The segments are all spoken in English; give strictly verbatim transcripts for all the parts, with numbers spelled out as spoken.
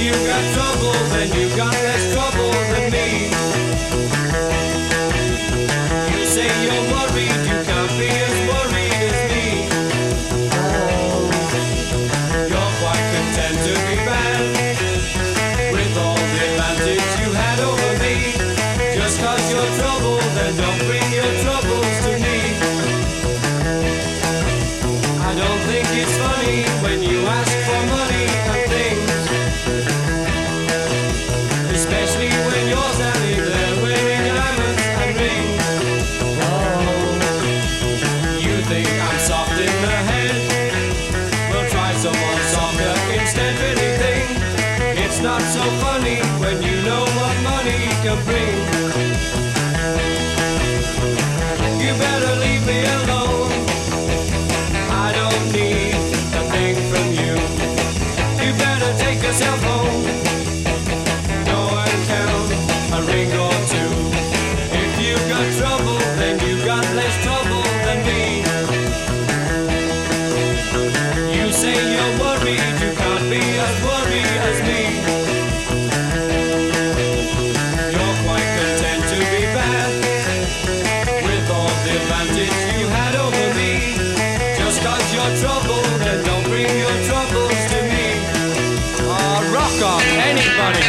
you got trouble, then you got less trouble than me. You say you're worried, you can't be as worried as me. You're quite content to be bad, with all the advantage you had over me. Just cause you're trouble, then don't bring your troubles to me. I don't think it's funny when you ask for money and things, especially when you're standing there wearing diamonds and rings. You think I'm soft in the head? We'll try some more soccer instead, really think it's not so funny when you know what money can bring. You better leave me alone, I don't need a thing from you. You better take yourself home, go and count a ring or two. If you got trouble, then you got less trouble than me. You say you're worried, you can't be as worried as me. You're quite content to be bad, with all the advantage you had over me. Just cause you're trouble, then don't bring your troubles to me. Ah, rock on, anybody.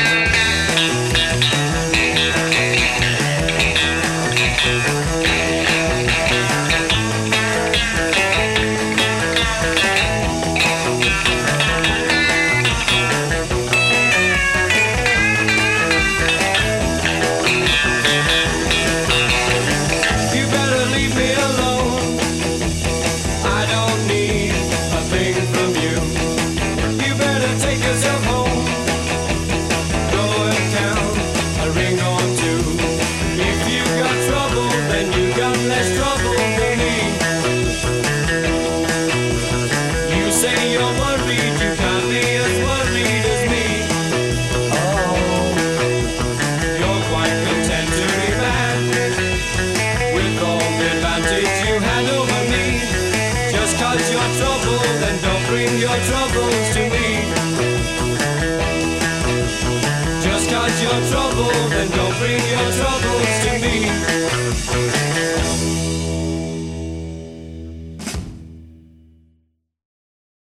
You better leave me alone, I don't need a thing from you. You better take yourself home, go and count a ring or two. If you got trouble, then you got less trouble than me. You say you're worried, you can't be as worried as me. You're quite content to be bad, with all the advantage you had over me. Just cause you're trouble, then don't bring your troubles to me.